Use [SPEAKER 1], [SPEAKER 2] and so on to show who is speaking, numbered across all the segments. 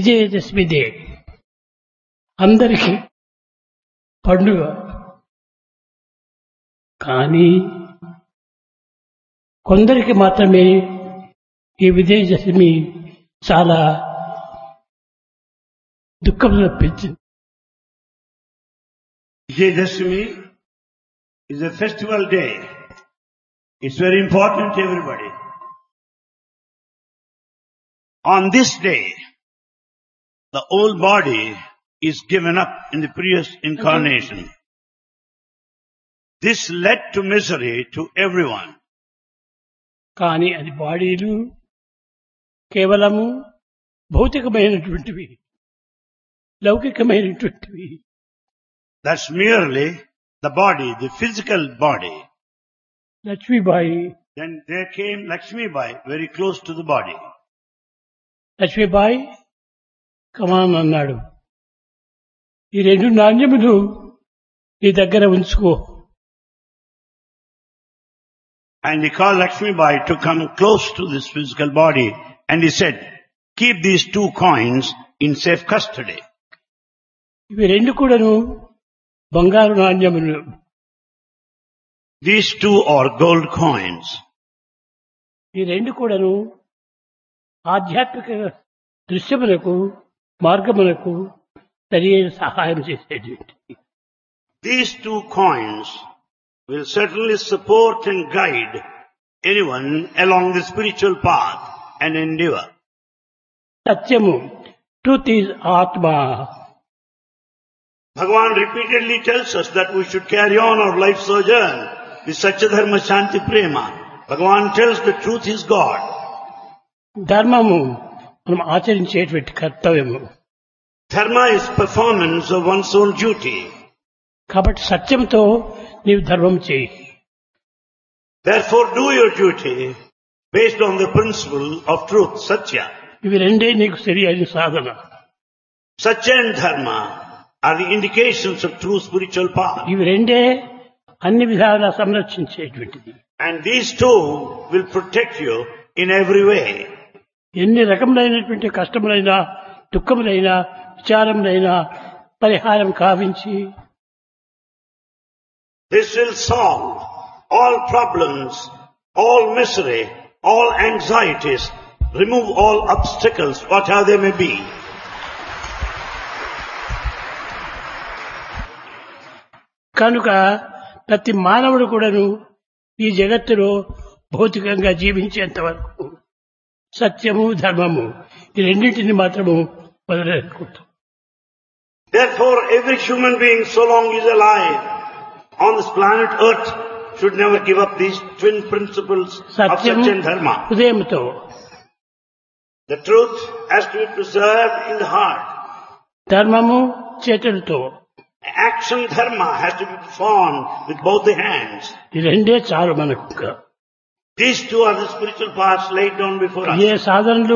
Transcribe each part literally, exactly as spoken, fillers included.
[SPEAKER 1] Vijayadashami day అందరికీ పండుగ. కానీ కొందరికి మాత్రమే ఈ విజయదశమి చాలా దుఃఖం తెప్పించింది.
[SPEAKER 2] Vijayadashmi is a festival day. It's very important to everybody. On this day, the old body is given up in the previous incarnation. This led to misery to everyone.
[SPEAKER 1] కానీ అది బాడీలు కేవలము భౌతికమైనటువంటివి, లౌకికమైనటువంటివి.
[SPEAKER 2] That's merely the body, the physical body.
[SPEAKER 1] Lakshmibai
[SPEAKER 2] Then there came Lakshmi Bai, very close to the body.
[SPEAKER 1] Lakshmibai కమాన్ అన్నాడు, ఈ రెండు నాణ్యములు నీ దగ్గర ఉంచుకో.
[SPEAKER 2] And he called Lakshmi Bai to come close to this physical body, and he said, keep these two coins in safe custody.
[SPEAKER 1] ఇవి రెండు కూడాను బంగారు నాణ్యములు.
[SPEAKER 2] These two are gold coins.
[SPEAKER 1] ఈ రెండు కూడాను ఆధ్యాత్మిక దృశ్యములకు మార్గములకు సరియైన సహాయం చేసేటువంటి.
[SPEAKER 2] These two coins will certainly support and guide anyone along the spiritual path and endeavor.
[SPEAKER 1] సత్యము, truth is Atma.
[SPEAKER 2] Bhagavan repeatedly tells us that we should carry on our life sojourn with Satya Dharma Shanti Prema. Bhagavan tells the truth is God.
[SPEAKER 1] ధర్మము మనం ఆచరించేటువంటి కర్తవ్యము.
[SPEAKER 2] Dharma is performance of one's own duty.
[SPEAKER 1] కాబట్టి సత్యంతో నీవు ధర్మం చేయి.
[SPEAKER 2] Therefore do your duty based on the principle of truth, Satya.
[SPEAKER 1] ఇవి రెండే నీకు సరి అయిన సాధన.
[SPEAKER 2] Satya and Dharma are the indications of true spiritual path.
[SPEAKER 1] ఇవి రెండే అన్ని విధాలా సంరక్షించేటువంటిది.
[SPEAKER 2] And these two will protect you in every way.
[SPEAKER 1] ఎన్ని రకములైనటువంటి కష్టములైనా దుఃఖములైనా విచారములైనా పరిహారం కావించి
[SPEAKER 2] This will solve all problems, all misery, all anxieties, remove all obstacles, whatever they may be.
[SPEAKER 1] కనుక ప్రతి మానవుడు కూడాను ఈ జగత్తులో భౌతికంగా జీవించేంత వరకు సత్యము ధర్మము ఈ రెండింటిని మాత్రము వదలకూడదు.
[SPEAKER 2] Therefore, every human being, so long he is alive on this planet Earth, should never give up these twin principles of
[SPEAKER 1] సత్యము
[SPEAKER 2] Satya and Dharma.
[SPEAKER 1] హృదయంతో,
[SPEAKER 2] The truth has to be preserved in the heart.
[SPEAKER 1] ధర్మము చేతులతో,
[SPEAKER 2] Action dharma has to be performed with both the hands.
[SPEAKER 1] ఈ రెండే చాలు మనకు.
[SPEAKER 2] These two are the spiritual paths laid down before us.
[SPEAKER 1] ఏ సాధనలు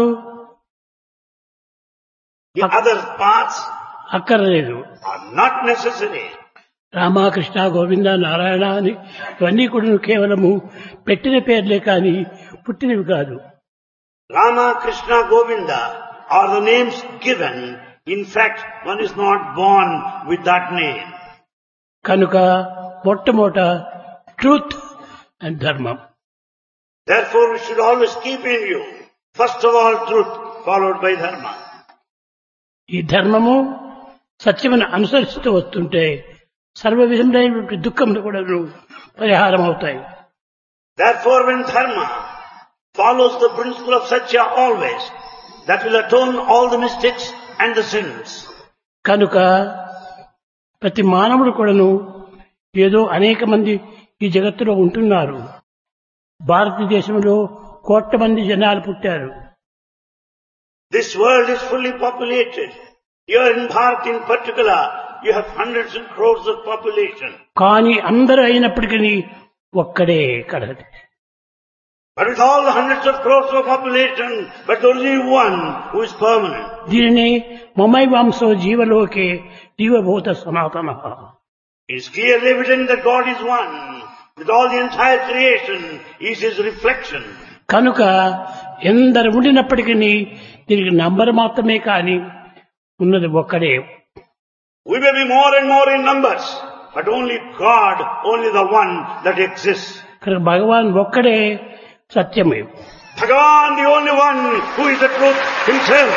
[SPEAKER 2] The other paths
[SPEAKER 1] అక్కర్లేదు.
[SPEAKER 2] are not necessary.
[SPEAKER 1] Ramakrishna Govinda Narayana అని ఇవన్నీ కూడా కేవలము పెట్టిన పేర్లే కానీ పుట్టినవి కాదు.
[SPEAKER 2] Rama, Krishna, Govinda are the names given. In fact, one is not born with that name.
[SPEAKER 1] కనుక మొట్టమొదట ట్రూత్ అండ్ ధర్మం.
[SPEAKER 2] Therefore, we should always keep in view, first of all, truth, followed by dharma.
[SPEAKER 1] ఈ ధర్మము సత్యమును అనుసరిస్తూ వస్తుంటే సర్వ విధములైనటువంటి దుఃఖములు కూడా పరిహారం అవుతాయి.
[SPEAKER 2] Therefore, when dharma follows the principle of Satya always, that will atone all the mistakes and the sins.
[SPEAKER 1] కనుక ప్రతి మానవుడు కూడాను ఏదో అనేక మంది ఈ జగత్తులో ఉంటున్నారు. భారతదేశంలో కోట్ల మంది జనాలు పుట్టారు.
[SPEAKER 2] This world is fully populated. Here in Bharat in particular, you have hundreds and crores of population.
[SPEAKER 1] కానీ అందరూ అయినప్పటికీ ఒక్కడే కడది.
[SPEAKER 2] But with all the hundreds of crores of population, but there is only one who is permanent.
[SPEAKER 1] దీనిని మమై వంశో జీవలోకే జీవభూత సనాతన.
[SPEAKER 2] It is clearly evident that God is one, that all the entire creation is His reflection.
[SPEAKER 1] కనుక ఎందరు ఉండినప్పటికీ దీనికి number మాత్రమే కానీ ఉన్నది ఒక్కడే.
[SPEAKER 2] We may be more and more in numbers, but only God, only the one that exists.
[SPEAKER 1] కనుక భగవాన్ ఒక్కడే సత్యమే.
[SPEAKER 2] Bhagavan, the only one who is the truth himself.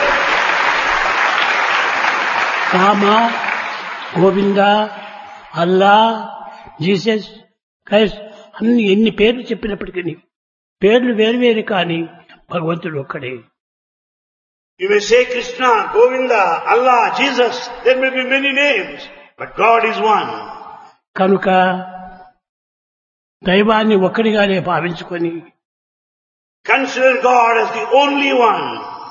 [SPEAKER 1] Rama, Govinda, Allah, Jesus, Christ అన్ని ఎన్ని పేర్లు చెప్పినప్పటికీ పేర్లు వేరు వేరు కానీ భగవంతుడు ఒక్కడే.
[SPEAKER 2] You may say Krishna, Govinda, Allah, Jesus. There may be many names, but God is one.
[SPEAKER 1] కనుక దైవాన్ని ఒక్కడిగానే భావించుకొని
[SPEAKER 2] Consider God as the only one.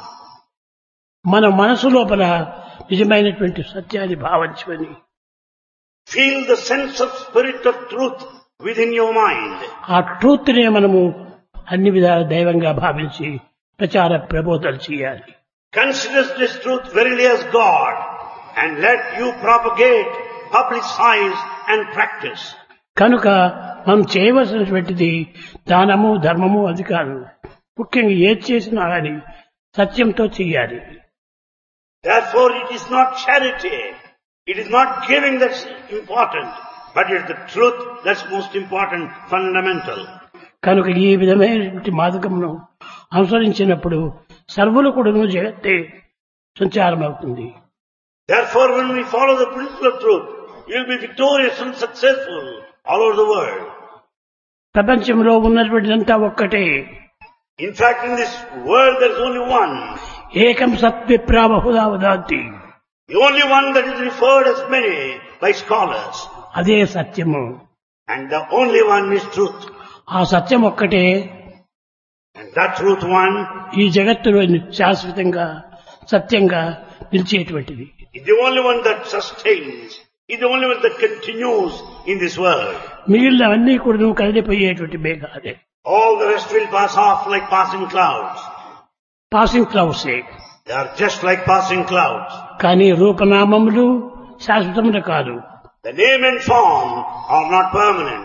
[SPEAKER 1] మన మనసు లోపల నిజమైనటువంటి సత్యాన్ని భావించుకొని
[SPEAKER 2] Feel the sense of spirit of truth within your mind.
[SPEAKER 1] ఆ truth నే మనము అన్ని విధాల దైవంగా భావించి ప్రచార ప్రబోధాలు చేయాలి.
[SPEAKER 2] Consider this truth verily as God and let you propagate, publicize and practice.
[SPEAKER 1] కనుక మనం చేయవలసినటువంటిది దానము, ధర్మము, అధికారం. ముఖ్యంగా ఏది చేసినా కానీ సత్యంతో చేయాలి.
[SPEAKER 2] Therefore it is not charity, it is not giving that's important, but it is the truth that's most important, fundamental.
[SPEAKER 1] కనుక ఈ విధమైనటువంటి మార్గమును అనుసరించినప్పుడు సర్వులు కూడాను జగత్తే సంచారం అవుతుంది.
[SPEAKER 2] Therefore when we follow the principle of truth, you will be victorious and successful all over the world.
[SPEAKER 1] ప్రపంచంలో ఉన్నటువంటిదంతా ఒక్కటే.
[SPEAKER 2] In fact, in this world there is only one.
[SPEAKER 1] ఏకం సత్విప్రా బహుధా వదంతి.
[SPEAKER 2] The only one that is referred as many by scholars.
[SPEAKER 1] అదే సత్యము.
[SPEAKER 2] And the only one is truth.
[SPEAKER 1] ఆ సత్యం ఒక్కటే
[SPEAKER 2] And that truth one
[SPEAKER 1] ఈ జగత్తులో శాశ్వతంగా సత్యంగా నిలిచేటువంటిది.
[SPEAKER 2] is the only one that sustains, is the only one that continues in this world.
[SPEAKER 1] మిగిలినవన్నీ కూడా కదిలిపోయేటువంటి మేఘాలే.
[SPEAKER 2] All the rest will pass off like passing clouds.
[SPEAKER 1] Passing క్లౌడ్సే.
[SPEAKER 2] They are just like passing clouds.
[SPEAKER 1] కానీ రూపనామములు శాశ్వతములు కాదు.
[SPEAKER 2] The name and form are not permanent.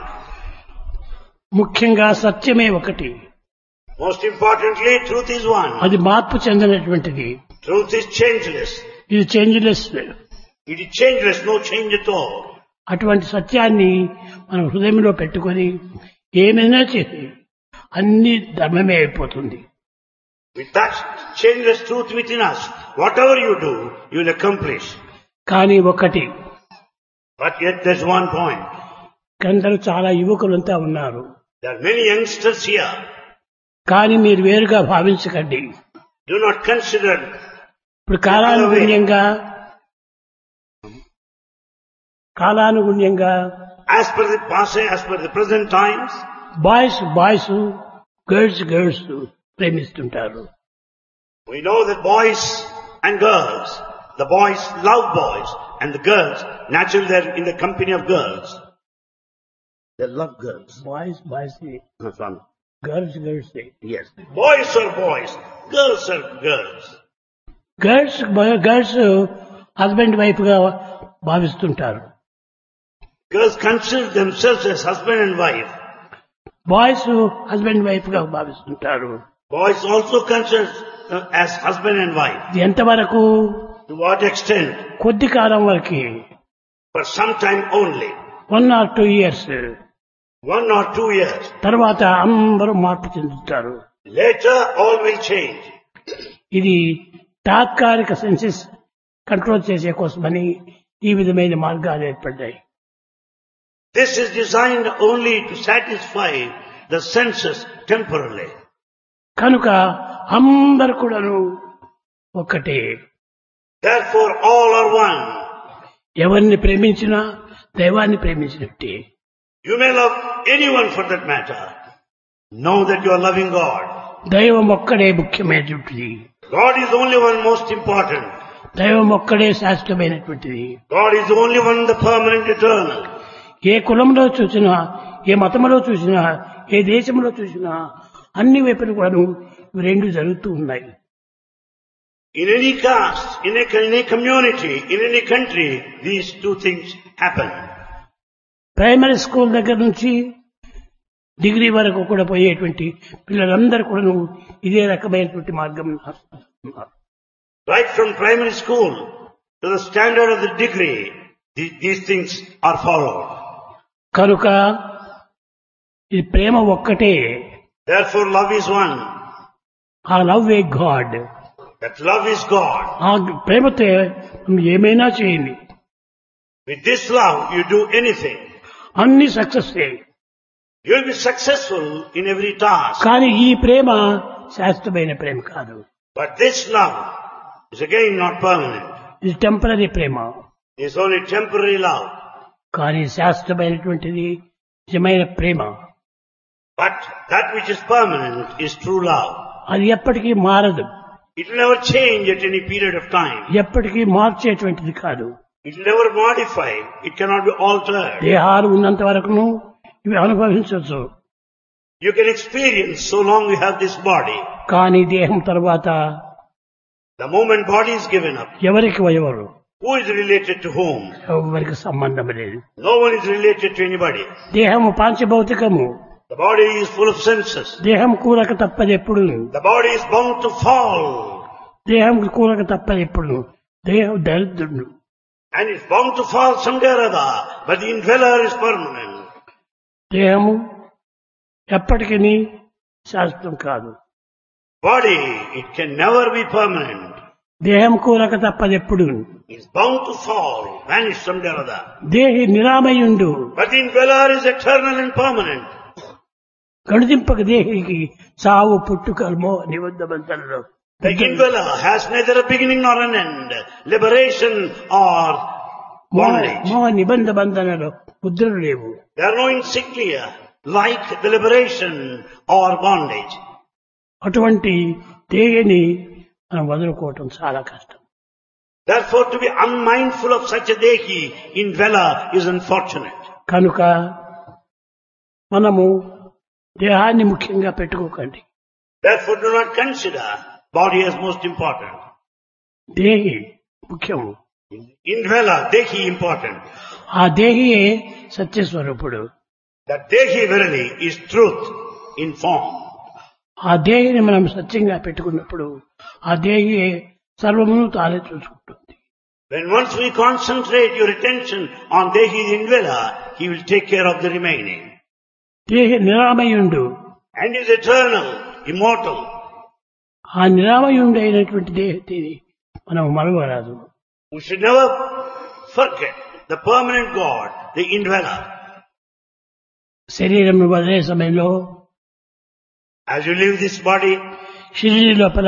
[SPEAKER 1] ముఖ్యంగా సత్యమే ఒకటి.
[SPEAKER 2] Most importantly, truth is one.
[SPEAKER 1] అది మార్పు చెందినటువంటిది.
[SPEAKER 2] Truth is changeless.
[SPEAKER 1] ఇది changeless.
[SPEAKER 2] It is changeless, no change at all.
[SPEAKER 1] అటువంటి సత్యాన్ని మనం హృదయంలో పెట్టుకొని ఏమైనా చేసి అన్ని ధర్మమే అయిపోతుంది.
[SPEAKER 2] With that changeless truth within us, whatever you do, you will accomplish.
[SPEAKER 1] కానీ ఒకటి,
[SPEAKER 2] But yet there's one point.
[SPEAKER 1] కొందరు చాలా యువకులంతా ఉన్నారు.
[SPEAKER 2] There are many youngsters here.
[SPEAKER 1] కానీ మీరు వేరుగా భావించకండి.
[SPEAKER 2] Do not consider
[SPEAKER 1] ఇప్పుడు కాలానుగుణ్యంగా కాలానుగుణ్యంగా
[SPEAKER 2] as per the past, as per the present times,
[SPEAKER 1] boys boys, girls girls ప్రేమిస్తుంటారు.
[SPEAKER 2] we know that boys and girls, the boys love boys and the girls, naturally they're in the company of girls. They love girls.
[SPEAKER 1] Boys boys,
[SPEAKER 2] That's one.
[SPEAKER 1] Girls girls.
[SPEAKER 2] Yes. Boys are boys, girls are girls.
[SPEAKER 1] Girls girls husband wife గా భావిస్తుంటారు.
[SPEAKER 2] Girls consider themselves as husband and wife.
[SPEAKER 1] Boys husband wife గా భావిస్తుంటారు.
[SPEAKER 2] Boys also consider uh, as husband and wife.
[SPEAKER 1] ఇది ఎంతవరకు?
[SPEAKER 2] To what extent?
[SPEAKER 1] కొద్ది కాలం వరకు,
[SPEAKER 2] For some time only.
[SPEAKER 1] One or two years.
[SPEAKER 2] One or two years.
[SPEAKER 1] తర్వాత అందరూ మార్పు చెందుతారు.
[SPEAKER 2] Later all will change.
[SPEAKER 1] ఇది తాత్కాలిక సెన్సెస్ కంట్రోల్ చేసే కోసమని ఈ విధమైన మార్గాలు ఏర్పడ్డాయి.
[SPEAKER 2] This is designed only to satisfy the senses temporarily.
[SPEAKER 1] కనుక అందరు కూడాను ఒక్కటే.
[SPEAKER 2] Therefore all are one.
[SPEAKER 1] ఎవరిని ప్రేమించినా దైవాన్ని ప్రేమించినట్టే.
[SPEAKER 2] You may love anyone for that matter. Know that you are loving God.
[SPEAKER 1] దైవం ఒక్కడే ముఖ్యమైనటువంటిది.
[SPEAKER 2] God is the only one most important.
[SPEAKER 1] దైవం ఒక్కడే శాశ్వతమైనటువంటిది.
[SPEAKER 2] God is the only one, the permanent, eternal.
[SPEAKER 1] ఏ కులంలో చూసినా, ఏ మతంలో చూసినా, ఏ దేశంలో చూసినా అన్ని వైపులు కూడాను ఇవి రెండు జరుగుతూ ఉన్నాయి.
[SPEAKER 2] In any caste, in a, in a community, in any country, these two things happen.
[SPEAKER 1] Primary school దగ్గర నుంచి డిగ్రీ వరకు కూడా పోయేటువంటి పిల్లలందరూ కూడాను ఇదే రకమైనటువంటి మార్గం.
[SPEAKER 2] Right from primary school to the standard of the degree, the- these things are followed.
[SPEAKER 1] కనుక ఈ ప్రేమ ఒక్కటే.
[SPEAKER 2] Therefore love is one.
[SPEAKER 1] ఆ love a God.
[SPEAKER 2] That love is God.
[SPEAKER 1] ఆ ప్రేమతో మనం ఏమైనా చేయండి.
[SPEAKER 2] With this love you do anything.
[SPEAKER 1] అన్ని success.
[SPEAKER 2] You will be successful in every task.
[SPEAKER 1] కానీ ఈ ప్రేమ శాశ్వతమైన ప్రేమ కాదు.
[SPEAKER 2] But this love is again not permanent.
[SPEAKER 1] ఇది టెంపరరీ ప్రేమ.
[SPEAKER 2] It's only temporary love.
[SPEAKER 1] కానీ శాశ్వతమైనటువంటిది నిజమైన ప్రేమ.
[SPEAKER 2] But that which is permanent is true love.
[SPEAKER 1] అది ఎప్పటికీ మారదు.
[SPEAKER 2] It will never change at any period of time.
[SPEAKER 1] ఎప్పటికీ మార్చేటువంటిది కాదు.
[SPEAKER 2] It will never modify. It cannot be altered.
[SPEAKER 1] దేహాలు ఉన్నంత వరకును ఇవి అనుభవించవచ్చు.
[SPEAKER 2] You can experience so long you have this body.
[SPEAKER 1] కానీ దేహం తర్వాత
[SPEAKER 2] The moment body is given up,
[SPEAKER 1] ఎవరికి ఎవరు
[SPEAKER 2] who is related to whom?
[SPEAKER 1] ఎవరికి సంబంధం లేదు.
[SPEAKER 2] No one is related to anybody.
[SPEAKER 1] దేహము పాంచభౌతికము.
[SPEAKER 2] The body is full of senses.
[SPEAKER 1] దేహం కూరక తప్పది ఎప్పుడు.
[SPEAKER 2] The body is bound to fall.
[SPEAKER 1] దేహం కూరక తప్పది ఎప్పుడు. దేహం దరిద్రుడు.
[SPEAKER 2] And it's bound to fall someday or other. But the indweller is permanent.
[SPEAKER 1] దేహము ఎప్పటికీ శాశ్వతం కాదు.
[SPEAKER 2] Body, it can never be permanent.
[SPEAKER 1] దేహం కూరక తప్పది ఎప్పుడు.
[SPEAKER 2] It's bound to fall, vanish someday or other.
[SPEAKER 1] దేహి నిరామయుండు.
[SPEAKER 2] But the indweller is eternal and permanent.
[SPEAKER 1] గణింపక దేహికి సావు పుట్టుకల్మో నిబంధనలో.
[SPEAKER 2] The indweller has neither a beginning nor an end, liberation or bondage.
[SPEAKER 1] మో నిబంధ బంధనలో ముద్రలు లేవు.
[SPEAKER 2] There are no insignia like the liberation or bondage.
[SPEAKER 1] అటువంటి దేహిని మనం వదులుకోవటం చాలా కష్టం.
[SPEAKER 2] Therefore, to be unmindful of such a dehi indweller is unfortunate.
[SPEAKER 1] కనుక మనము దేహాన్ని ముఖ్యంగా పెట్టుకోకండి.
[SPEAKER 2] Therefore, do not consider body as most important.
[SPEAKER 1] దేహి ముఖ్యము.
[SPEAKER 2] Indweller, dehi important.
[SPEAKER 1] ఆ దేహియే సత్యస్వరూపుడు.
[SPEAKER 2] That dehi verily is truth in form.
[SPEAKER 1] ఆ దేహిని మనం సత్యంగా పెట్టుకున్నప్పుడు ఆ దేహియే సర్వమును తానే చూసుకుంటుంది.
[SPEAKER 2] When once we concentrate your attention on dehi the indweller, he will take care of the remaining.
[SPEAKER 1] దేహి నిరామయుండు.
[SPEAKER 2] And is eternal, immortal.
[SPEAKER 1] ఆ నిరామయుండు అయినటువంటి దేహతిని మనం మరవరాదు.
[SPEAKER 2] We should never forget the permanent God, the indweller.
[SPEAKER 1] శరీరం వదిలే సమయంలో
[SPEAKER 2] As you leave this body,
[SPEAKER 1] Shirdi లోపల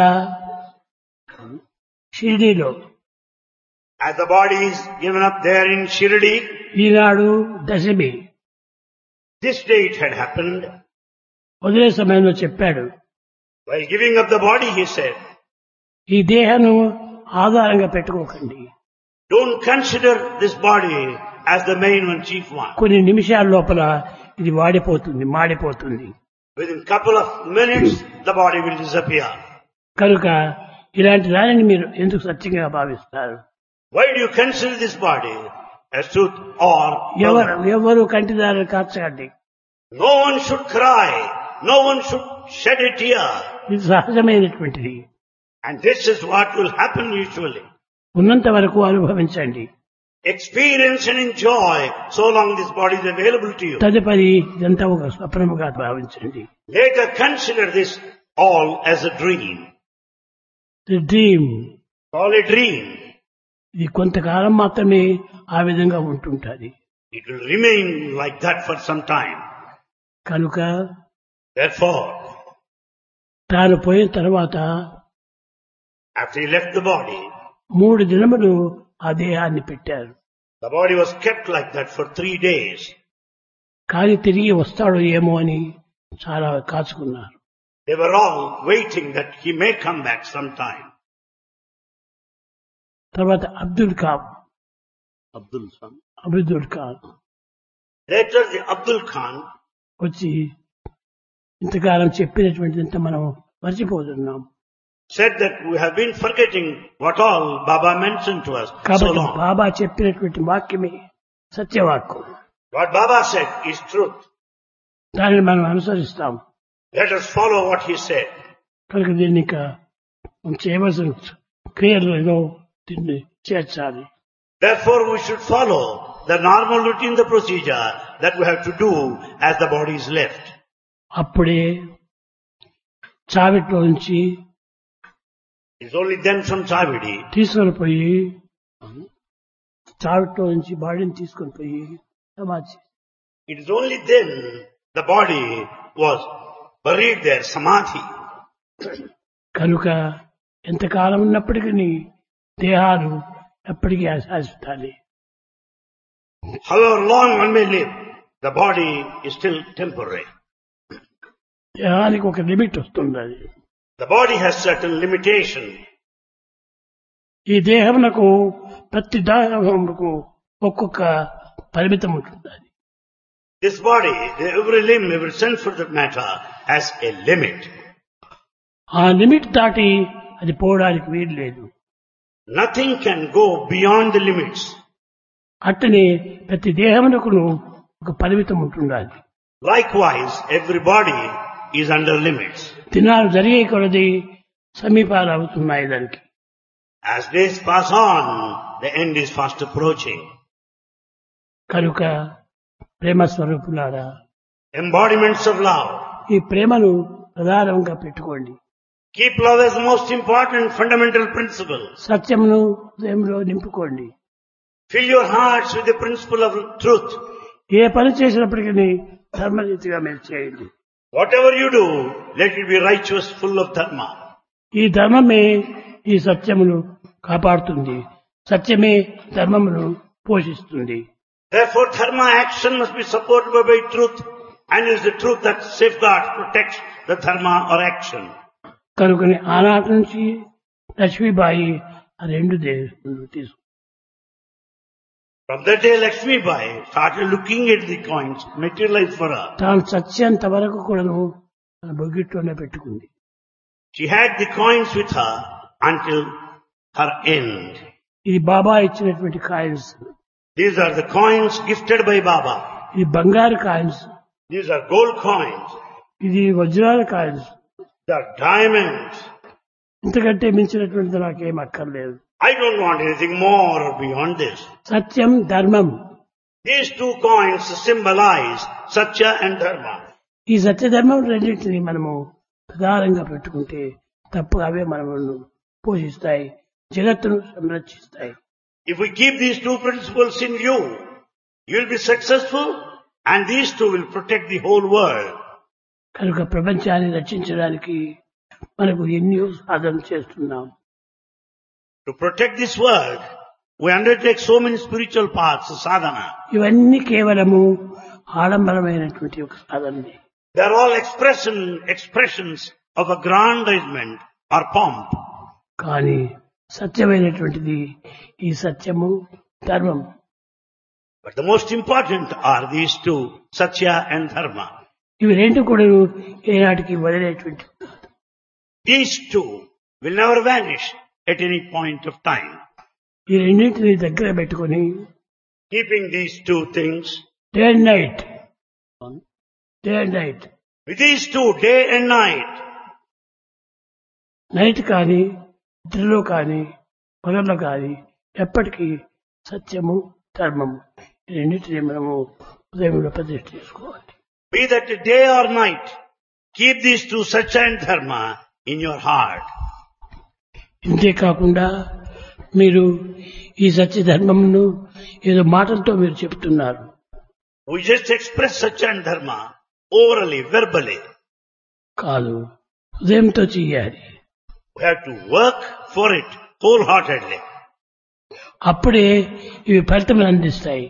[SPEAKER 1] షిరిడిలో
[SPEAKER 2] as the body is given up there in Shirdi,
[SPEAKER 1] Eenadu Dashami
[SPEAKER 2] this day it had happened.
[SPEAKER 1] వదిలే సమయంలో చెప్పాడు,
[SPEAKER 2] While giving up the body, he said,
[SPEAKER 1] ఈ దేహను ఆధారంగా పెట్టుకోకండి.
[SPEAKER 2] don't consider this body as the main one, chief one.
[SPEAKER 1] కొన్ని నిమిషాల లోపల ఇది వాడిపోతుంది, మాడిపోతుంది.
[SPEAKER 2] Within a couple of minutes, the body will disappear.
[SPEAKER 1] కనుక ఇలాంటి దానిని మీరు ఎందుకు సత్యంగా భావిస్తారు?
[SPEAKER 2] Why do you consider this body as truth or
[SPEAKER 1] ఎవరు
[SPEAKER 2] permanent?
[SPEAKER 1] ఎవరు కంటిదారులు కార్చకండి.
[SPEAKER 2] No one should cry. No one should shed a tear.
[SPEAKER 1] ఇది సహజమైనటువంటిది.
[SPEAKER 2] And this is what will happen usually.
[SPEAKER 1] ఉన్నంత వరకు అనుభవించండి.
[SPEAKER 2] Experience and enjoy so long this body is available to you.
[SPEAKER 1] తదుపరి ఇదంతా ఒక స్వప్నముగా భావించండి.
[SPEAKER 2] Later consider this all as a dream.
[SPEAKER 1] The dream,
[SPEAKER 2] All a dream.
[SPEAKER 1] ఇది కొంతకాలం మాత్రమే ఆ విధంగా ఉంటుంటుంది.
[SPEAKER 2] It will remain like that for some time.
[SPEAKER 1] కనుక
[SPEAKER 2] Therefore,
[SPEAKER 1] తాను పోయిన తర్వాత
[SPEAKER 2] after he left the body,
[SPEAKER 1] మూడు దినములు ఆ దేహాన్ని పెట్టారు.
[SPEAKER 2] the body was kept like that for three days.
[SPEAKER 1] కానీ తిరిగి వస్తాడో ఏమో అని చాలా కాచుకున్నారు.
[SPEAKER 2] They were all waiting that he may come back sometime.
[SPEAKER 1] తర్వాత Abdul Khan
[SPEAKER 2] Abdul Khan.
[SPEAKER 1] Abdul Khan
[SPEAKER 2] Later the Abdul Khan
[SPEAKER 1] వచ్చి ఇంతకాలం చెప్పినటువంటిదంతా మనం మర్చిపోతున్నాం.
[SPEAKER 2] said that we have been forgetting what all Baba mentioned to us so
[SPEAKER 1] కాబట్టి
[SPEAKER 2] long.
[SPEAKER 1] బాబా చెప్పినటువంటి వాక్యమే సత్యవాక్కు.
[SPEAKER 2] What Baba said is truth.
[SPEAKER 1] దానిని మనం అనుసరిస్తాం.
[SPEAKER 2] Let us follow what he said.
[SPEAKER 1] కనుక దీన్ని ఇంకా మనం చేయవలసిన క్రియలలో దీన్ని చేర్చాలి.
[SPEAKER 2] Therefore, we should follow the normal routine, the procedure that we have to do as the body is left.
[SPEAKER 1] అప్పుడే చావిట్లో నుంచి
[SPEAKER 2] It's only then from Chavidi,
[SPEAKER 1] తీసుకొని పోయి చావిట్లో నుంచి బాడీని తీసుకొని పోయి సమాధి.
[SPEAKER 2] it is only then the body was buried there, samadhi.
[SPEAKER 1] కనుక ఎంతకాలం ఉన్నప్పటికీ దేహాలు ఎప్పటికీ శాశ్వతాలే.
[SPEAKER 2] However long one may live, the body is still temporary.
[SPEAKER 1] దేహానికి ఒక లిమిట్ వస్తుంది.
[SPEAKER 2] The body has certain limitation.
[SPEAKER 1] ఈ దేహమునకు ప్రతి దేహమునకు ఒక్కొక్క పరిమితం ఉంటుంది.
[SPEAKER 2] This body, the every limb, every sense for that matter, has a limit.
[SPEAKER 1] ఆ లిమిట్ దాటి అది పోవడానికి వీలు లేదు.
[SPEAKER 2] Nothing can go beyond the limits.
[SPEAKER 1] అట్టనే ప్రతి దేహమునకును ఒక పరిమితం ఉంటుండాలి.
[SPEAKER 2] Likewise, every body is under limits.
[SPEAKER 1] దినాలు జరిగే కొలది సమీపాలు అవుతున్నాయి దానికి.
[SPEAKER 2] As days pass on, the end is fast approaching.
[SPEAKER 1] కనుక ప్రేమ స్వరూపులారా,
[SPEAKER 2] Embodiments of love.
[SPEAKER 1] ఈ ప్రేమను ప్రధానంగా పెట్టుకోండి.
[SPEAKER 2] Keep love as the most important fundamental principle.
[SPEAKER 1] సత్యమును హృదయంలో నింపుకోండి.
[SPEAKER 2] Fill your hearts with the principle of truth.
[SPEAKER 1] ఏ పని చేసినప్పటికీ ధర్మరీతిగా మీరు చేయండి.
[SPEAKER 2] Whatever you do, let it be righteous, full of dharma.
[SPEAKER 1] ఈ ధర్మమే ఈ సత్యమును కాపాడుతుంది. సత్యమే ధర్మమును పోషిస్తుంది.
[SPEAKER 2] Therefore, dharma action must be supported by truth, and it is the truth that safeguards, protects the dharma or action.
[SPEAKER 1] కనుకని ఆనాటి నుంచి లక్ష్మీబాయి ఆ రెండు దేవుళ్ళు తీసుకు
[SPEAKER 2] From that day, Lakshmi Bai started looking at the coins materialized for her.
[SPEAKER 1] తాను చచ్చేంత వరకు కూడాను తన బొగ్గిట్లోనే పెట్టుకుంది.
[SPEAKER 2] She had the coins with her until her end.
[SPEAKER 1] ఇది బాబా ఇచ్చినటువంటి coins.
[SPEAKER 2] These are the coins gifted by Baba.
[SPEAKER 1] ఇది బంగారు coins.
[SPEAKER 2] These are gold coins.
[SPEAKER 1] ఇది వజ్రాల కాయిన్స్.
[SPEAKER 2] They are diamonds.
[SPEAKER 1] ఇంతకంటే మించినటువంటి నాకేం అక్కర్లేదు.
[SPEAKER 2] I don't want anything more or beyond this.
[SPEAKER 1] సత్యం ధర్మం.
[SPEAKER 2] These two coins symbolize Satya and Dharma.
[SPEAKER 1] ఈ సత్యధర్మం రెండింటిని మనము ప్రధానంగా పెట్టుకుంటే తప్పగా అవే మనము పోషిస్తాయి, జగత్తును సంరక్షిస్తాయి.
[SPEAKER 2] If we keep these two principles in view, you will be successful, and these two will protect the whole world.
[SPEAKER 1] కనుక ప్రపంచాన్ని రక్షించడానికి మనకు ఎన్నో సాధన చేస్తున్నాం.
[SPEAKER 2] To protect this world, we undertake so many spiritual paths, sadhana.
[SPEAKER 1] ఇవన్నీ కేవలము ఆడంబరమైనటువంటి ఒక సాధనని.
[SPEAKER 2] They are all expression, expressions of aggrandizement or pomp.
[SPEAKER 1] కానీ సత్యమైనటువంటిది ఈ సత్యము ధర్మం.
[SPEAKER 2] But the most important are these two, Satya and Dharma.
[SPEAKER 1] ఇవి రెండు కూడా ఏనాటికి వదిలేటువంటి.
[SPEAKER 2] These two will never vanish at any point of time.
[SPEAKER 1] ఈ రెండింటిని దగ్గర పెట్టుకొని
[SPEAKER 2] Keeping these two things,
[SPEAKER 1] day and night day and night
[SPEAKER 2] with these two, day and night,
[SPEAKER 1] night కానీ నిద్రలో కానీ పగల్లో కానీ ఎప్పటికీ సత్యము ధర్మము ఈ రెండింటిని మనము హృదయంలో ప్రతిష్ఠ చేసుకోవాలి.
[SPEAKER 2] be that day or night, keep these two, Satya and Dharma, in your heart.
[SPEAKER 1] ఇంతే కాకుండా మీరు ఈ సత్య ధర్మమును ఏదో మాటలతో మీరు చెప్తున్నారు.
[SPEAKER 2] We just express Satya and Dharma orally, verbally.
[SPEAKER 1] కాదు, హృదయంతో చెయ్యాలి.
[SPEAKER 2] We have to work for it wholeheartedly.
[SPEAKER 1] అప్పుడే ఇవి ఫలితం అందిస్తాయి.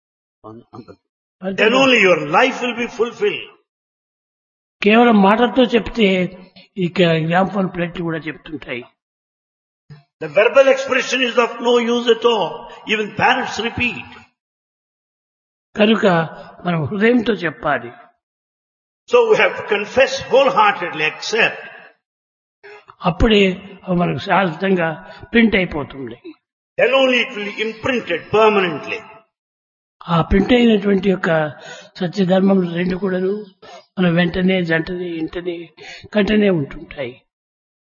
[SPEAKER 2] Then only your life will be fulfilled.
[SPEAKER 1] కేవలం మాటలతో చెప్తే ఈ గ్రామ్ఫోన్ ప్లేట్లు కూడా చెప్తుంటాయి.
[SPEAKER 2] The verbal expression is of no use at all. Even parents repeat.
[SPEAKER 1] కనుక మనం హృదయంతో చెప్పాలి.
[SPEAKER 2] So we have to confess wholeheartedly, accept.
[SPEAKER 1] అప్పుడే అవి మనకు శాశ్వతంగా ప్రింట్ అయిపోతుంది.
[SPEAKER 2] Then only it will be imprinted permanently.
[SPEAKER 1] ఆ ప్రింట్ అయినటువంటి యొక్క సత్యధర్మం రెండు కూడాను మనం వెంటనే జంటనే ఇంటనే కంటనే ఉంటుంటాయి.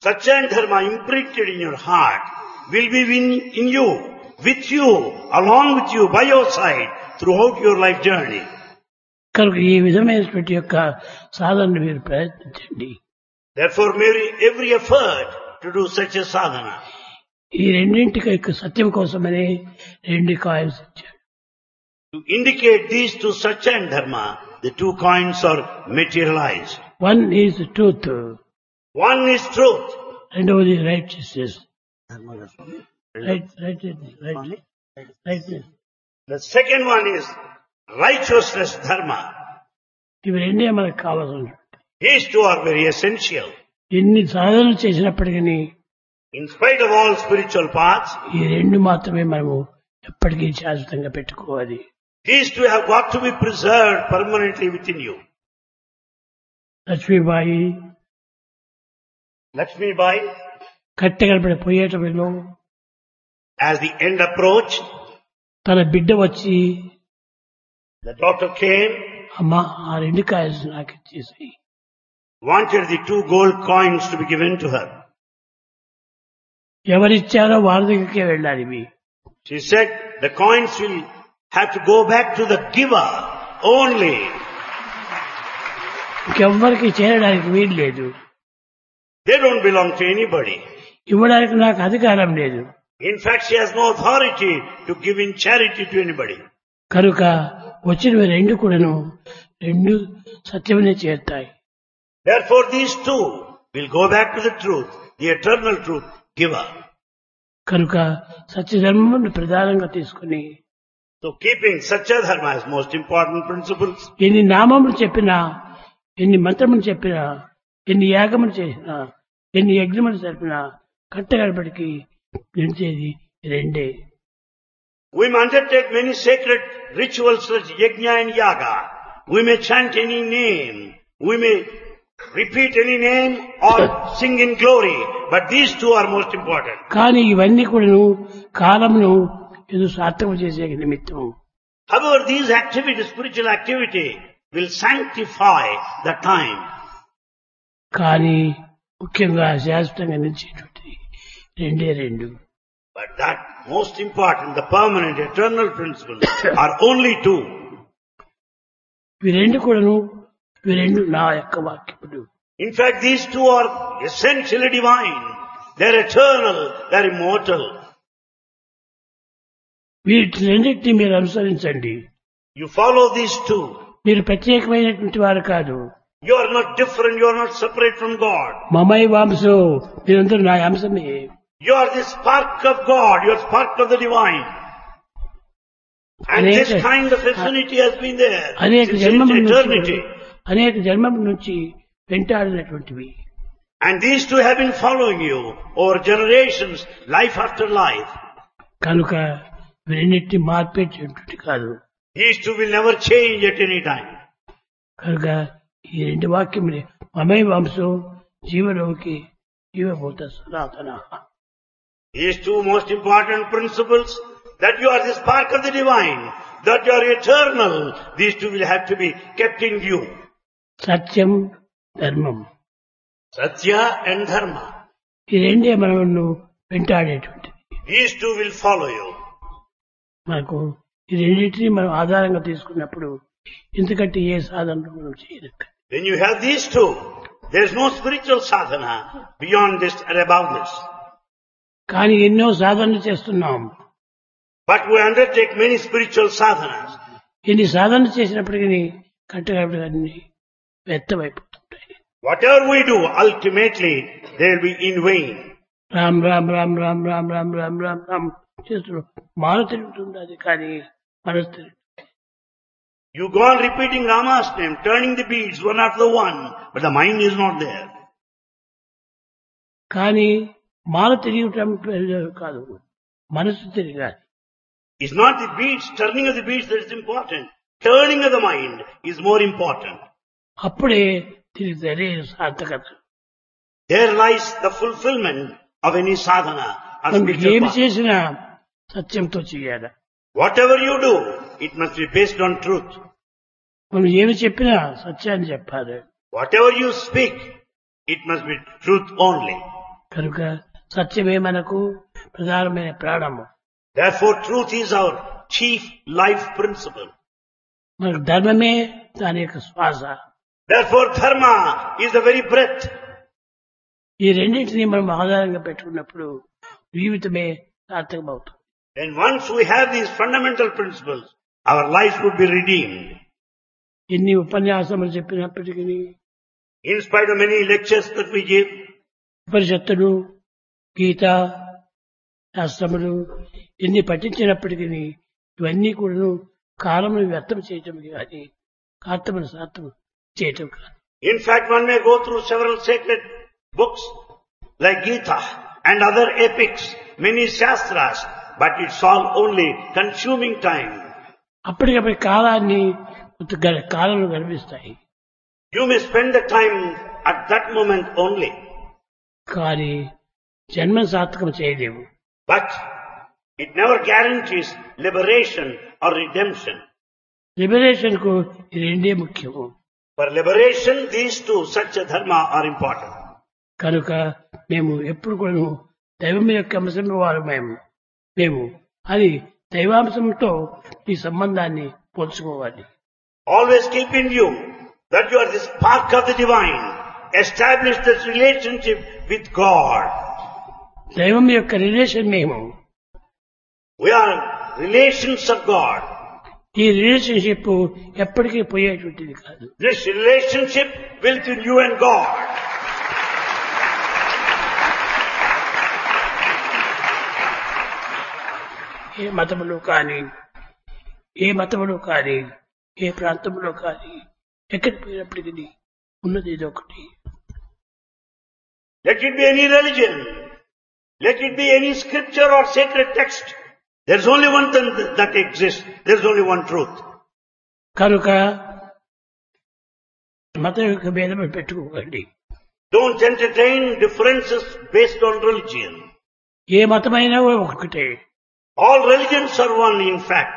[SPEAKER 2] Satya and dharma imprinted in your heart will be in, in you, with you, along with you, by your side, throughout your life journey.
[SPEAKER 1] కనుక ఈ విధమైనటువంటి యొక్క సాధనను మీరు ప్రయత్నించండి.
[SPEAKER 2] Therefore, make every effort to do such a sadhana.
[SPEAKER 1] ఈ రెండింటికి యొక్క సత్యం కోసమనే రెండు కాయిన్స్ ఇచ్చాడు.
[SPEAKER 2] To indicate these two Satya and Dharma, the two coins are materialized.
[SPEAKER 1] One is truth,
[SPEAKER 2] One is truth.
[SPEAKER 1] రెండవది rightness. Right right right rightness.
[SPEAKER 2] The second one is righteousness, Dharma.
[SPEAKER 1] ఇవి రెండే మనకు కావాల్సిన.
[SPEAKER 2] These two are very essential.
[SPEAKER 1] ఎన్ని సాధనలు చేసినప్పటికీ
[SPEAKER 2] In spite of all spiritual paths,
[SPEAKER 1] ఈ రెండు మాత్రమే మనము ఎప్పటికీ శాశ్వతంగా పెట్టుకోవాలి.
[SPEAKER 2] these two have got to be preserved permanently within you.
[SPEAKER 1] Lakshmibai
[SPEAKER 2] Lakshmi Bai,
[SPEAKER 1] కట్టెగడపడి పోయేటప్పుడు
[SPEAKER 2] as the end approached,
[SPEAKER 1] తన బిడ్డ వచ్చి,
[SPEAKER 2] the daughter came,
[SPEAKER 1] అమ్మా ఆ రెండు కాయలు నాకు ఇచ్చేసి,
[SPEAKER 2] wanted the two gold coins to be given to her.
[SPEAKER 1] ఎవరిచ్చారో వారి దగ్గరికే వెళ్ళాలి. ఇవి
[SPEAKER 2] She said the coins will have to go back to the giver only.
[SPEAKER 1] ఇంకెవ్వరికి చేరడానికి వీలు లేదు.
[SPEAKER 2] They don't belong to anybody.
[SPEAKER 1] ఇవ్వడానికి నాకు అధికారం లేదు.
[SPEAKER 2] In fact, she has no authority to give in charity to anybody.
[SPEAKER 1] కనుక వచ్చినవి రెండు కూడాను రెండు సత్యమనే చేరుతాయి.
[SPEAKER 2] Therefore, these two will go back to the truth, the eternal truth, giver.
[SPEAKER 1] కనుక సత్యధర్మమును ప్రధానంగా తీసుకుని,
[SPEAKER 2] So, keeping Satya Dharma as most important principles,
[SPEAKER 1] ఎన్ని నామములు చెప్పినా, ఎన్ని మంత్రములు చెప్పినా, ఎన్ని యాగములు చేసినా, ఎన్ని యజ్ఞములు జరిపినా కట్టగడపడికి నిలిచేది రెండే.
[SPEAKER 2] we may undertake many sacred rituals such yajna and yaga. We may chant any name. We may repeat any name or sing in glory. But these two are most important.
[SPEAKER 1] కానీ ఇవన్నీ కూడాను కాలమును ఏదో సార్థకం చేసే నిమిత్తం.
[SPEAKER 2] However, these activities, spiritual activity, will sanctify the time.
[SPEAKER 1] కానీ ముఖ్యంగా శాశ్వతంగా నిలిచేటువంటి రెండే రెండు.
[SPEAKER 2] But that most important, the permanent, eternal principles are only two.
[SPEAKER 1] ఇవి రెండు కూడాను ఇవి రెండు నా యొక్క వాక్యములు.
[SPEAKER 2] In fact, these two are essentially divine. They're eternal, they're immortal.
[SPEAKER 1] వీటి రెండింటినీ మీరు అనుసరించండి.
[SPEAKER 2] You follow these two.
[SPEAKER 1] మీరు ప్రత్యేకమైనటువంటి వారు కాదు.
[SPEAKER 2] You are not different, you are not separate from God.
[SPEAKER 1] మమై వాంశో, మీరందరూ నా అంశమే.
[SPEAKER 2] You are the spark of God, you are spark of the divine. And
[SPEAKER 1] అనేక
[SPEAKER 2] this kind of affinity has been there
[SPEAKER 1] అనేక
[SPEAKER 2] since
[SPEAKER 1] జన్మముల
[SPEAKER 2] eternity.
[SPEAKER 1] నుంచి అనేక జన్మముల నుంచి వెంటాడినటువంటివి.
[SPEAKER 2] And these two have been following you over generations, life after life.
[SPEAKER 1] కనుక వీరన్నిటిని మార్పేటటువంటి కాదు.
[SPEAKER 2] These two will never change at any time.
[SPEAKER 1] కనుక ఈ రెండు వాక్యములే మమై వంశో జీవలోకి జీవభూత సనాతన.
[SPEAKER 2] These two most important principles, that you are the spark of the divine, that you are eternal, these two will have to be kept in view.
[SPEAKER 1] సత్యం ధర్మం,
[SPEAKER 2] Satya and Dharma.
[SPEAKER 1] ఈ రెండే మనల్ని వెంటాడేటువంటిది.
[SPEAKER 2] These two will follow you.
[SPEAKER 1] మనకు ఈ రెండింటినీ మనం ఆధారంగా తీసుకున్నప్పుడు ఇంతకంటే ఏ సాధనలు మనం చేయలేక.
[SPEAKER 2] When you have these two, there is no spiritual sadhana beyond this and above this.
[SPEAKER 1] కానీ ఎన్నో సాధనలు చేస్తున్నాం.
[SPEAKER 2] But we undertake many spiritual sadhanas.
[SPEAKER 1] ఎన్ని సాధనలు చేసినప్పటికీ కట్టగడపడి వ్యర్థమైపోతుంటాయి.
[SPEAKER 2] Whatever we do, ultimately, they will be in vain.
[SPEAKER 1] Ram Ram Ram Ram Ram Ram Ram Ram Ram చేస్తున్నాం. మాన తిరుగుతుంది అది, కానీ మనసు తిరుగుతుంది.
[SPEAKER 2] You go on repeating Rama's name, turning the beads one after one, but the mind is not there.
[SPEAKER 1] కానీ మాన తిరగటం కాదు, మనసు తిరగాలి.
[SPEAKER 2] It's not the beads, turning of the beads that is important. Turning of the mind is more important.
[SPEAKER 1] అప్పుడే తిరిగితే సార్థకత.
[SPEAKER 2] There lies the fulfillment of any sadhana or spiritual
[SPEAKER 1] ఏమి
[SPEAKER 2] path.
[SPEAKER 1] చేసినా సత్యంతో చేయాలి.
[SPEAKER 2] Whatever you do, it must be based on truth.
[SPEAKER 1] మనం ఏమి చెప్పినా సత్యాన్ని చెప్పాలి.
[SPEAKER 2] Whatever you speak, it must be truth only.
[SPEAKER 1] కనుక సత్యమే మనకు ప్రధానమైన ప్రాణము.
[SPEAKER 2] Therefore, truth is our chief life principle.
[SPEAKER 1] మనకు ధర్మమే దాని యొక్క శ్వాస.
[SPEAKER 2] Therefore, dharma is the very breath.
[SPEAKER 1] ఈ రెండింటినీ మనం ఆధారంగా పెట్టుకున్నప్పుడు జీవితమే సార్థకమవుతుంది.
[SPEAKER 2] And once we have these fundamental principles, our lives would be redeemed.
[SPEAKER 1] ఎన్ని ఉపన్యాసములు చెప్పినప్పటికీ,
[SPEAKER 2] In spite of many lectures that we give,
[SPEAKER 1] ఉపనిషత్తులు, గీత శాస్త్రములు ఎన్ని పఠించినప్పటికీ ఇవన్నీ కూడా కాలమును వ్యర్థం చేయటం కానీ కార్తమును సార్థం చేయటం కాదు.
[SPEAKER 2] in fact, one may go through several sacred books like Gita and other epics, many shastras, but it's all only consuming time.
[SPEAKER 1] అప్పటికప్పటి కాలాన్ని కాలంలో కనిపిస్తాయి.
[SPEAKER 2] You may spend the time at that moment only.
[SPEAKER 1] కానీ జన్మ సార్థకం చేయలేవు.
[SPEAKER 2] But it never guarantees liberation or redemption.
[SPEAKER 1] Liberation కు ఈ రెండే ముఖ్యము.
[SPEAKER 2] For liberation, these two, Satya Dharma, are important.
[SPEAKER 1] కనుక మేము ఎప్పుడు కూడా దైవం యొక్క అంశం వారు మేము మేము అది దైవాంశంతో ఈ సంబంధాన్ని పోల్చుకోవాలి.
[SPEAKER 2] Always keep in view that you are the spark of the divine. Establish this relationship with God.
[SPEAKER 1] దైవం యొక్క రిలేషన్ మేము.
[SPEAKER 2] We are relations of God.
[SPEAKER 1] ఈ రిలేషన్షిప్ ఎప్పటికీ పోయేటువంటిది కాదు.
[SPEAKER 2] This relationship will be you and God.
[SPEAKER 1] ఏ మతములో కానీ ఏ మతములో కానీ ఏ ప్రాంతంలో కానీ ఎక్కడికి పోయినప్పటికీ ఉన్నది ఇది ఒకటి.
[SPEAKER 2] Let it be any religion, let it be any scripture or sacred text, there's only one thing that exists, there's only one truth.
[SPEAKER 1] కనుక మతం యొక్క భేదం పెట్టుకోకండి.
[SPEAKER 2] Don't entertain differences based on religion.
[SPEAKER 1] ఏ మతమైనా ఒకటే.
[SPEAKER 2] All religions are one, in fact.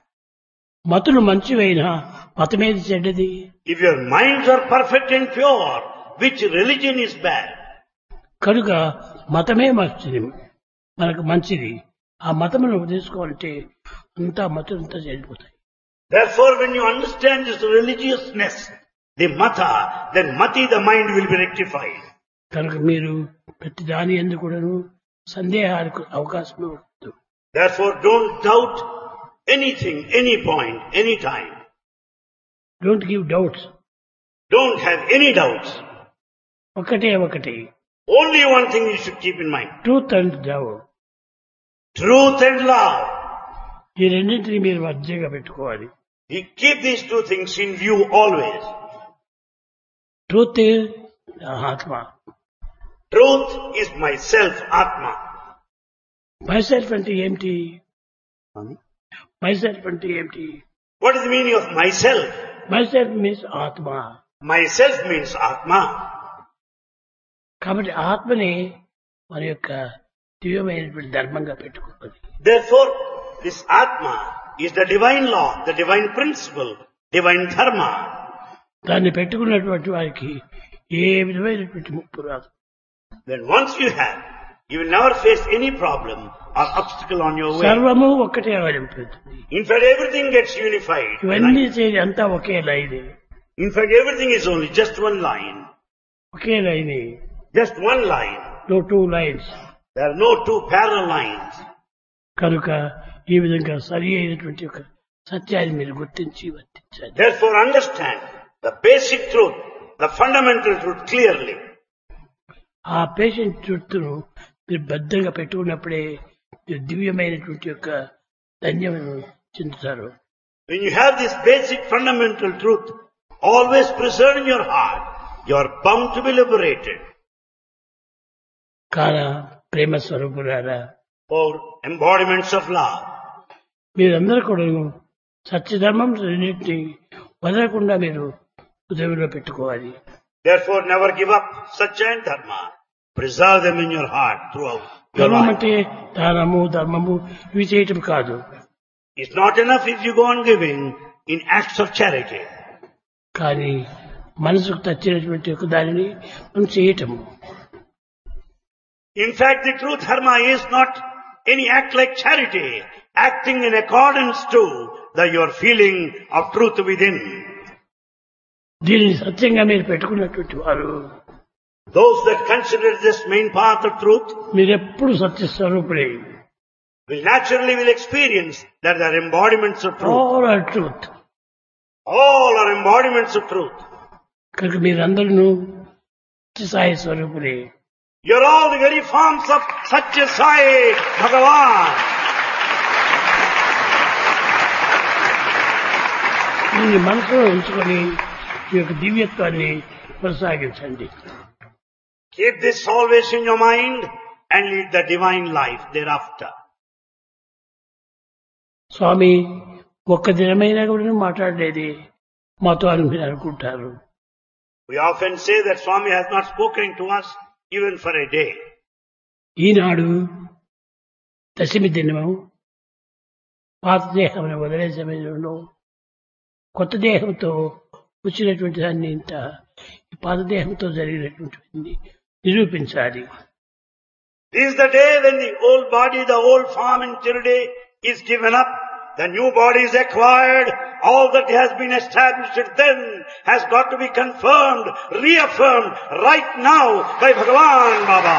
[SPEAKER 1] మతులు మంచివైనా మతమేది చెడ్డది.
[SPEAKER 2] If your minds are perfect and pure, which religion is bad?
[SPEAKER 1] కనుక మతమే మంచిది, మనకు మంచిది. ఆ మతమును తీసుకోవాలంటే అంతా మతంతా చెడిపోతాయి.
[SPEAKER 2] Therefore, when you understand this religiousness, the mata, then mati, the mind will be rectified.
[SPEAKER 1] కనుక మీరు ప్రతి దాని యందు కూడాను సందేహాలకు అవకాశం ఇవ్వద్దు.
[SPEAKER 2] Therefore, don't doubt anything, any point, any time.
[SPEAKER 1] Don't give doubts.
[SPEAKER 2] Don't have any doubts.
[SPEAKER 1] ఒకటే ఒకటి.
[SPEAKER 2] Only one thing you should keep in mind.
[SPEAKER 1] Truth and love.
[SPEAKER 2] Truth and love.
[SPEAKER 1] ఈ రెండింటిని మీరు మధ్యగా పెట్టుకోవాలి.
[SPEAKER 2] You keep these two things in view always.
[SPEAKER 1] Truth Atma.
[SPEAKER 2] Truth is myself, Atma.
[SPEAKER 1] Myself అంటే ఏమిటి? Myself అంటే ఏమిటి?
[SPEAKER 2] What is the meaning of myself?
[SPEAKER 1] Myself means Atma.
[SPEAKER 2] Myself means Atma.
[SPEAKER 1] కాబట్టి ఆత్మని మన యొక్క దివ్యమైనటువంటి ధర్మంగా పెట్టుకోవాలి.
[SPEAKER 2] Therefore, this Atma is the divine law, the divine principle, divine dharma.
[SPEAKER 1] దాన్ని పెట్టుకున్నటువంటి వారికి ఏ విధమైనటువంటి ముప్పు రాదు.
[SPEAKER 2] Then once you have, you will never face any problem or obstacle on your way.
[SPEAKER 1] సర్వము ఒక్కటే అవలంబిస్తుంది.
[SPEAKER 2] In fact, everything gets unified.
[SPEAKER 1] ఇవన్నీ చేసి అంతా ఒకే line.
[SPEAKER 2] In fact, everything is only just one line.
[SPEAKER 1] ఒకే line.
[SPEAKER 2] Just one line.
[SPEAKER 1] No two lines.
[SPEAKER 2] There are no two parallel lines.
[SPEAKER 1] కనుక ఈ విధంగా సరి అయినటువంటి ఒక సత్యాన్ని మీరు గుర్తించి వర్తించాలి.
[SPEAKER 2] Therefore, understand the basic truth, the fundamental truth clearly.
[SPEAKER 1] ఆ పేషెంట్ ట్రూత్ను మీరు భద్రంగా పెట్టుకున్నప్పుడే మీరు దివ్యమైనటువంటి యొక్క ధన్యమును చెందుతారు.
[SPEAKER 2] When you have this basic fundamental truth always preserved in your heart, you are bound to be liberated.
[SPEAKER 1] కాన ప్రేమ స్వరూపులారా,
[SPEAKER 2] or embodiments of love.
[SPEAKER 1] మీరందరూ కూడా సత్యధర్మం రెండింటినీ వదలకుండా మీరు హృదయంలో పెట్టుకోవాలి.
[SPEAKER 2] Therefore, never give up Satya and Dharma. Preserve them in your heart throughout your
[SPEAKER 1] ధర్మం
[SPEAKER 2] life.
[SPEAKER 1] అంటే దానము ధర్మము ఇవి చేయటం కాదు.
[SPEAKER 2] It's not enough if you go on giving in acts of charity.
[SPEAKER 1] కానీ మనసుకు తచ్చినటువంటి ఒక దానిని మనం చేయటము.
[SPEAKER 2] In fact, the true dharma is not any act like charity, acting in accordance to the your feeling of truth within.
[SPEAKER 1] దీనిని సత్యంగా మీరు పెట్టుకున్నటువంటి వారు
[SPEAKER 2] Those that consider this main path of truth
[SPEAKER 1] మీరెప్పుడు సత్యస్వరూపుడే.
[SPEAKER 2] will naturally will experience that they are embodiments of truth.
[SPEAKER 1] All are truth.
[SPEAKER 2] All are embodiments of truth.
[SPEAKER 1] కనుక మీరందరూ సాయి స్వరూపుడే.
[SPEAKER 2] You're all the very forms of Satya Sai Bhagavan.
[SPEAKER 1] దీన్ని మనసులో ఉంచుకొని ఈ యొక్క దివ్యత్వాన్ని కొనసాగించండి.
[SPEAKER 2] Keep this always in your mind and lead the divine life thereafter.
[SPEAKER 1] స్వామి ఒక్క దినమైనా కూడా మాట్లాడలేది మాతో అని మీరు అనుకుంటారు.
[SPEAKER 2] We often say that Swami has not spoken to us even for a day.
[SPEAKER 1] ఈనాడు దశమి దినము పాత దేహం వదిలే సమయంలో కొత్త దేహంతో వచ్చినటువంటి దాన్ని ఇంత పాత దేహంతో జరిగినటువంటి నిరూపించాలి.
[SPEAKER 2] This is the day when the old body, the old form in Tirde is given up. The new body is acquired. All that has been established then has got to be confirmed, reaffirmed right now by Bhagavan Baba.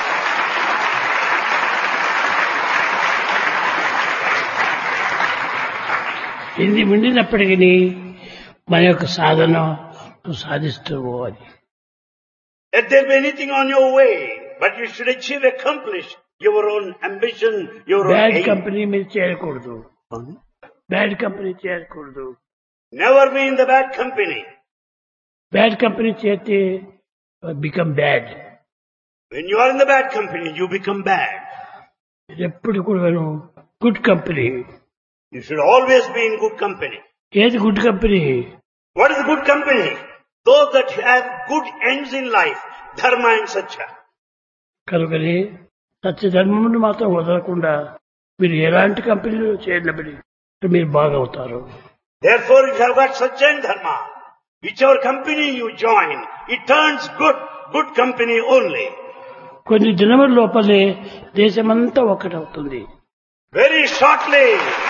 [SPEAKER 1] ఇది ఉండినప్పటికీ మన యొక్క సాధన సాధిస్తూ పోవాలి.
[SPEAKER 2] Let there be anything on your way, but you should achieve, accomplish your own ambition, your own
[SPEAKER 1] bad
[SPEAKER 2] aim.
[SPEAKER 1] Company మీరు చేయకూడదు. Bad company చేయకూడదు.
[SPEAKER 2] Never be in the bad company.
[SPEAKER 1] Bad company చేస్తే become bad.
[SPEAKER 2] When you are in the bad company, you become bad.
[SPEAKER 1] ఎప్పుడు కూడా good company.
[SPEAKER 2] You should always be in good company.
[SPEAKER 1] ఏది good company?
[SPEAKER 2] What is good company? Those that have good ends in life, dharma and satya.
[SPEAKER 1] కనుకని సత్యధర్మమును మాత్రం వదలకుండా మీరు ఎలాంటి కంపెనీలో చేరినబడి మీరు బాగవుతారు.
[SPEAKER 2] Therefore, if you have got satya and dharma, whichever company you join, it turns good, good company only.
[SPEAKER 1] కొన్ని దినముల లోపలే దేశమంతా ఒక్కటవుతుంది.
[SPEAKER 2] Very shortly,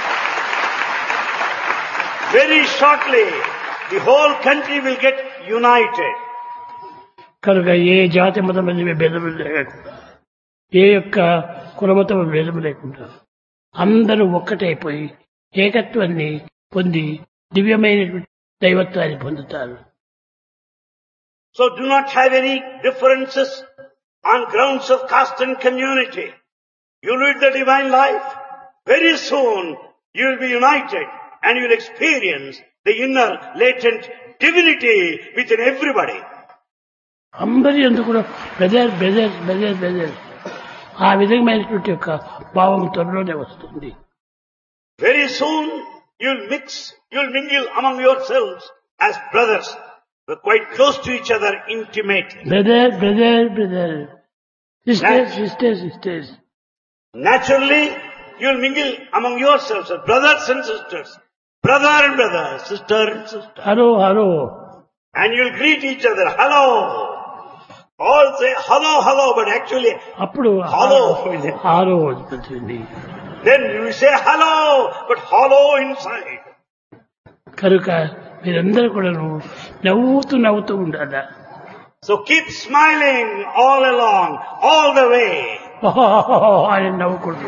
[SPEAKER 2] very shortly, the whole country will get united.
[SPEAKER 1] కనుక ఏ జాతి మతం అనేది భేదములు లేకుండా, ఏ యొక్క కులమతం భేదము లేకుండా అందరూ ఒక్కటైపోయి ఏకత్వాన్ని పొంది దివ్యమైనటువంటి దైవత్వాన్ని పొందుతారు.
[SPEAKER 2] So do not have any differences on grounds of caste and community. You lead the divine life. Very soon you will be united and you will experience the inner latent divinity within everybody.
[SPEAKER 1] అందరి ఎందుకు కూడా brother brother brother brother ఆ విధమైనటువంటి యొక్క భావం త్వరలోనే వస్తుంది.
[SPEAKER 2] Very soon you'll mix, you'll mingle among yourselves as brothers. We're quite close to each other, intimate.
[SPEAKER 1] Brother brother brother sisters sisters sisters
[SPEAKER 2] Naturally, you'll mingle among yourselves as brothers and sisters. Brother and brother, sister and sister.
[SPEAKER 1] Hello hello
[SPEAKER 2] And you'll greet each other, hello. All say hello, hello, but actually,
[SPEAKER 1] అప్పుడు
[SPEAKER 2] hello.
[SPEAKER 1] హాలో వస్తుంది.
[SPEAKER 2] then you say hello, but hollow inside.
[SPEAKER 1] కనుక మీరందరూ కూడా నవ్వుతూ నవ్వుతూ ఉండాలి.
[SPEAKER 2] So keep smiling all along, all the way.
[SPEAKER 1] అని నవ్వకూడదు.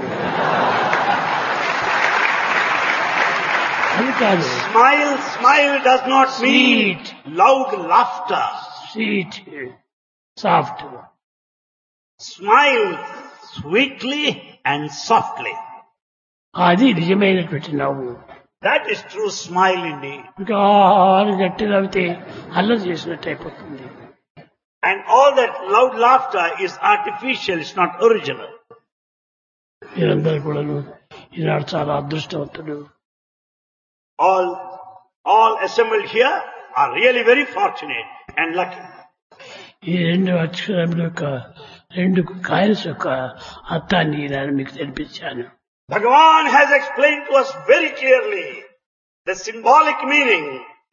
[SPEAKER 1] అది కాదు.
[SPEAKER 2] Smile, smile does not mean
[SPEAKER 1] Sweet.
[SPEAKER 2] loud laughter.
[SPEAKER 1] Sweet soft.
[SPEAKER 2] Smile sweetly and softly.
[SPEAKER 1] అది నిజమైనటువంటి నవ్వు.
[SPEAKER 2] That is true smile indeed.
[SPEAKER 1] ఇంకా గట్టి నవ్వితే అల్లరి చేసినట్టు అయిపోతుంది.
[SPEAKER 2] And all that loud laughter is artificial, it's not original.
[SPEAKER 1] మీరందరూ కూడా ఈనాడు చాలా అదృష్టవంతుడు.
[SPEAKER 2] All, all assembled here are really very fortunate and lucky.
[SPEAKER 1] ఈ రెండు అక్షరముల యొక్క రెండు కాయన్స్ యొక్క అర్థాన్ని నేను మీకు తెలిపించాను.
[SPEAKER 2] Bhagavan has explained to us very clearly the symbolic meaning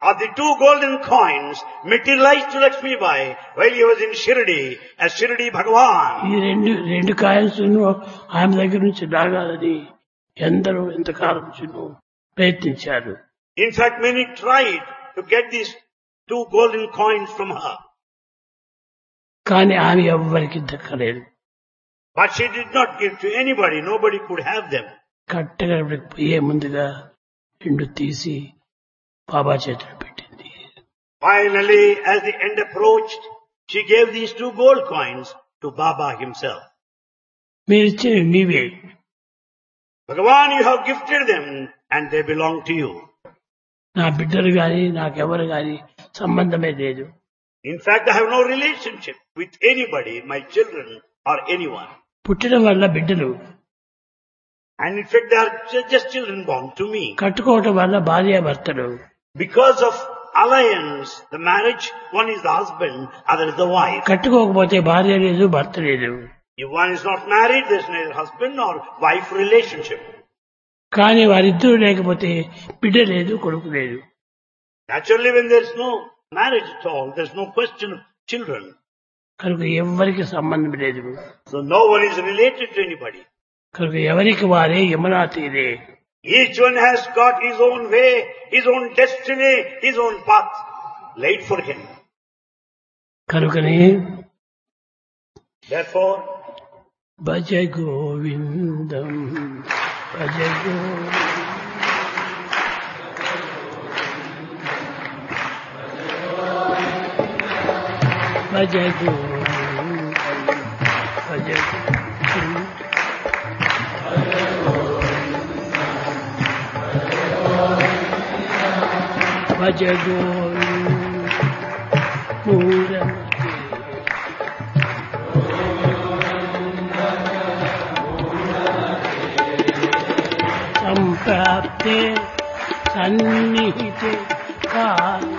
[SPEAKER 2] are the two golden coins materialized to Lakshmi Bai while he was in Shirdi as Shirdi Bhagavan.
[SPEAKER 1] ఈ రెండు రెండు కాయిన్స్ ఆమె దగ్గర నుంచి లాగాలని ఎందరో ఎంతకాలం నుంచి ప్రయత్నించారు.
[SPEAKER 2] In fact, many tried to get these two golden coins from her.
[SPEAKER 1] కానీ ఆమె ఎవ్వరికి దక్కలేదు.
[SPEAKER 2] But she did not give to anybody. Nobody could have them.
[SPEAKER 1] కట్టగా పోయే ముందుగా రెండు తీసి బాబా చేతులు పెట్టింది.
[SPEAKER 2] Finally, as the end approached, she gave these two gold coins to Baba himself.
[SPEAKER 1] మీరిచ్చిన మీవే.
[SPEAKER 2] Bhagavan, you have gifted them and they belong to you.
[SPEAKER 1] నా బిడ్డలు గాని నాకెవరు గాని సంబంధమే లేదు.
[SPEAKER 2] In fact, I have no relationship with anybody, my children or anyone.
[SPEAKER 1] పుట్టడం వల్ల బిడ్డలు,
[SPEAKER 2] And in fact, they are ju- just children born to me.
[SPEAKER 1] కట్టుకోవటం వల్ల భార్య భర్తలు.
[SPEAKER 2] Because of alliance, the marriage, one is the husband, other is the wife.
[SPEAKER 1] కట్టుకోకపోతే భార్య లేదు భర్త లేదు.
[SPEAKER 2] If one is not married, there is neither husband nor wife relationship.
[SPEAKER 1] కానీ వారిద్దరూ లేకపోతే బిడ్డ లేదు కొడుకు లేదు.
[SPEAKER 2] Naturally, when there is no marriage at all, there is no question of children.
[SPEAKER 1] కనుక ఎవరికి సంబంధం లేదు.
[SPEAKER 2] So no one is related to anybody.
[SPEAKER 1] కనుక ఎవరికి వారే యమునా తీరే.
[SPEAKER 2] Each one has got his own way, his own destiny, his own path laid for him.
[SPEAKER 1] కనుకనే
[SPEAKER 2] Therefore,
[SPEAKER 1] భజ గోవిందం భజ గోవిందం భజ గోవిందం భజ గోవిందం భజ గోవిందం సంప్రాప్తే సన్నిహితే కాలే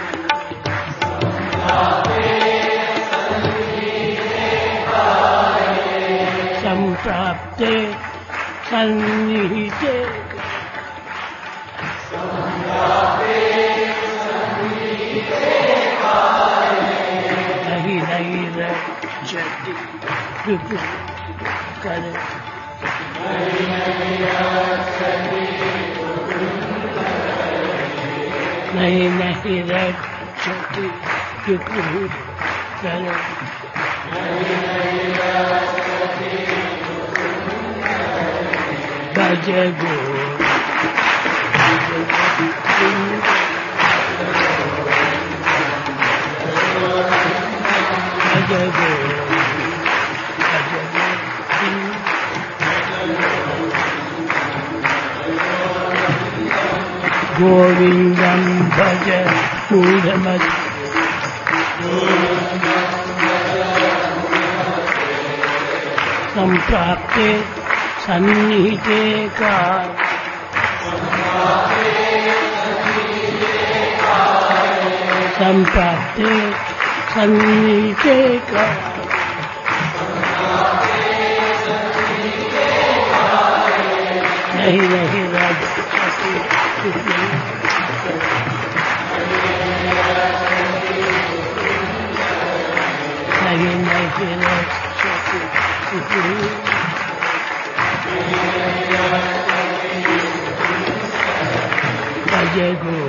[SPEAKER 1] సంప్రాప్తే సన్నిహితే నహి నహి రక్షతి करे नहीं नहीं रक्षति विकृत करे भज गो भज गो गोविंदम भज मूढ़मत संप्राप्ते सन्निहिते काल संप्राप्ते सन्निहिते काल नहीं नहीं राज नहीं नहीं राज भज गो